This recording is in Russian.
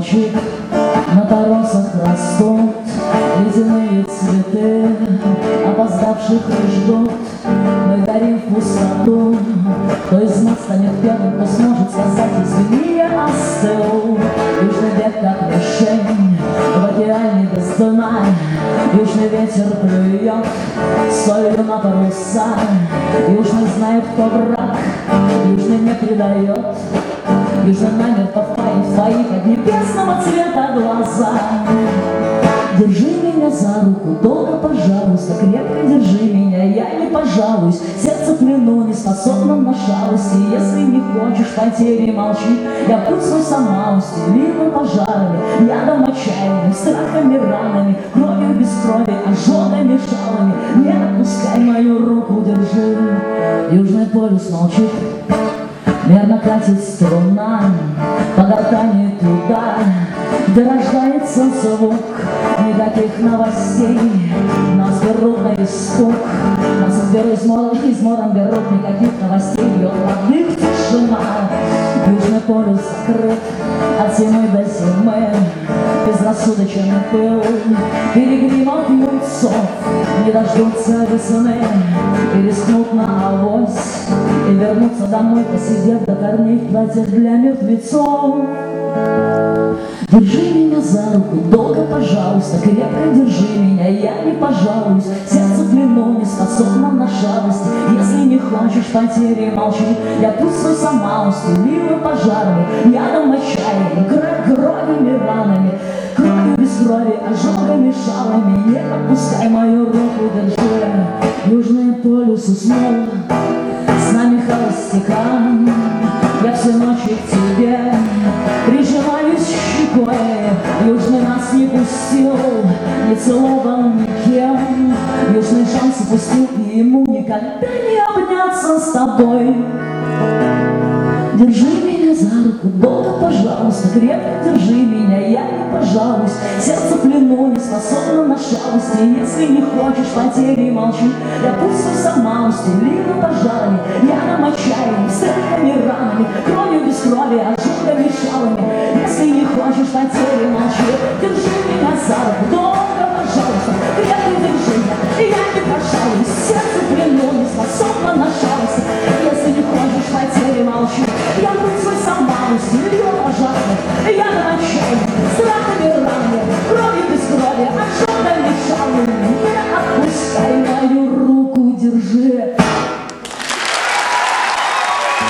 молчит, на торосах растут ледяные цветы, опоздавших и ждут. Мы горим в пустоту. Кто из нас станет первым, кто сможет сказать: извини, я остыл. Южный век как мишень в океане без дна. Южный ветер плюет солью на паруса. Южный знает, кто враг, южный не предает. Южный намертво впаян в твои под небесного цвета глаза. Держи меня за руку, долго, пожалуйста, крепко держи меня, я не пожалуюсь. Сердце в плену не способно на шалости. Если не хочешь потери, молчи. Я путь свой сама устелила пожарами, ядом отчаянным, страхами, ранами, кровью без крови, ожогами, жалами. Не отпускай мою руку, держи. Южный полюс молчит, мерно катит струна по гортани туда, где рождается звук. Никаких новостей, нас берут на испуг. Нас измором берут, никаких новостей. Бьет родных тишина. Южный полюс закрыт от зимы до зимы. Безрассудочный пыл перегревов юнцов не дождутся весны и рискнут на авось, и вернуться домой, посидев до корней в платьях для мертвецов. Держи меня за руку, долго, пожалуйста, крепко держи меня, я не пожалуюсь. Сердце в плену не способно на шалости. Если не хочешь потери, молчи. Я путь свой сама устелила пожарами, ядом отчаянием, кровью ранами, кровью без крови, ожогами, шалами. Не отпускай мою руку, держи. Южный полюс уснул, с нами холостякам. Я все ночи к тебе прижимаюсь щекой. Южный нас не пустил, не целовал никем. Южный шанс упустил, и ему никогда не обняться с тобой. Держи меня за руку, долго, пожалуйста, крепко держи меня, я не пожалуюсь. Сердце в плену не способно на шалости. Если не хочешь потери, молчи. Я путь свой сама устелила пожарами, ядом отчаянием, страхами, ранами, кровью без крови, ожогами, шалами. Если не хочешь потери, молчи. Держи меня за руку, долго, пожалуйста, крепко держи меня, я не пожалуюсь. Сердце в плену не способно на шалости. Если не хочешь потери, молчи. Я путь свой сама устелила пожарами, ядом отчаянием, страхами, ранами, кровью без крови, ожогами, шалами. Не отпускай мою руку, держи.